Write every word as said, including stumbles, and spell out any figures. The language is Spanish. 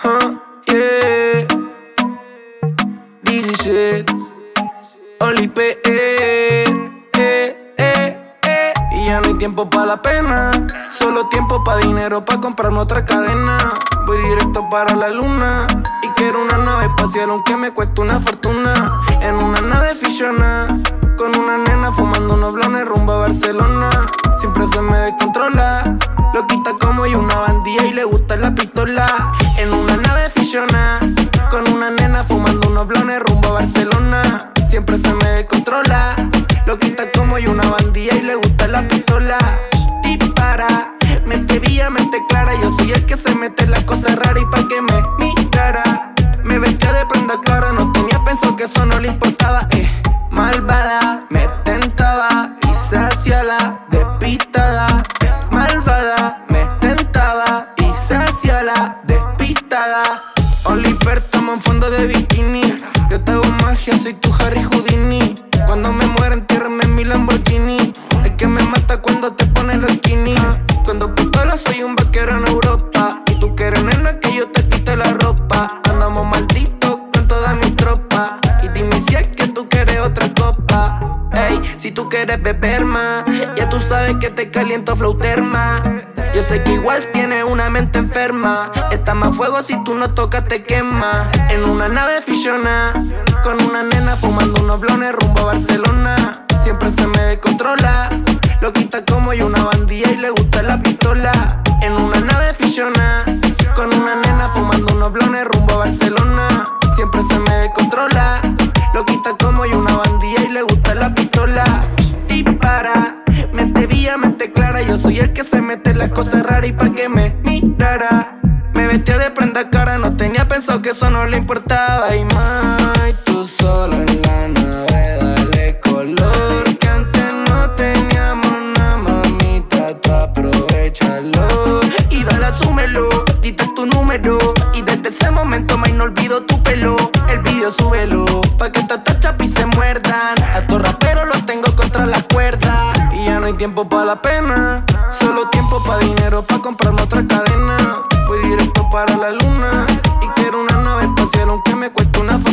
huh, yeah. Easy shit, Oli P, eh, eh, eh, eh. Y ya no hay tiempo pa' la pena, solo tiempo pa' dinero, pa' comprarme otra cadena. Voy directo para la luna y quiero una nave espacial aunque me cueste una fortuna. En una nave ficciona, con una nena fumando unos blones rumbo a Barcelona. Siempre se me descontrola, lo quita como yo una bandilla y le gusta la pistola. En una nave ficciona, con una nena fumando unos blones rumbo a Barcelona. Siempre se me descontrola, lo quita como yo una bandilla y le gusta la pistola. Dispara, mente vía, mente clara. Yo soy el que se mete las cosas raras y pa' que me mirara. Me vestía de prenda clara, no tenía pensado que eso no le importaba. Eh, malvada, me tentaba y se hacía la despistada. Malvada, me tentaba y se hacía la despistada. Oliver, toma en fondo de bikini. Yo te hago magia, soy tu Harry Houdini. Cuando me muera, entiérrame en mi Lamborghini. Es que me mata cuando te pones los skinny. Cuando pistola soy un vaquero en Europa. Y tú que eres nena que yo te quite la ropa. Andamos malditos con toda mi tropa. Y dime si es que tú quieres otra copa. Ey, si tú quieres beber más, ya tú sabes que te caliento flauterma. Yo sé que igual tienes una mente enferma. Está más fuego si tú no tocas te quema. En una nave ficciona, con una nena fumando unos blones rumbo a Barcelona. Siempre se me descontrola, lo quita como yo una bandilla y le gusta la pistola. En una nave ficciona, con una nena fumando unos blones rumbo a Barcelona. Siempre se me descontrola, lo quita como yo una bandilla y le gusta la pistola. Dispara, mente vía, mente clara. Yo soy el que se mete las cosas raras y pa' que me mirara. Me vestía de prenda cara, no tenía pensado que eso no le importaba. Y más, tú solo en la nave, dale color. Que antes no teníamos una mamita, tú aprovechalo. Y dale, asúmelo, dite tu número. Y desde ese momento, más no olvido tu pelo. El video súbelo, pa' que estas chapis se muerdan. A tu rapero lo tengo contra la cuerda. Y ya no hay tiempo pa' la pena, solo tiempo pa' dinero, pa' comprarme otra cadena. Voy directo para la luna y quiero una nave espacial aunque me cueste una fortuna.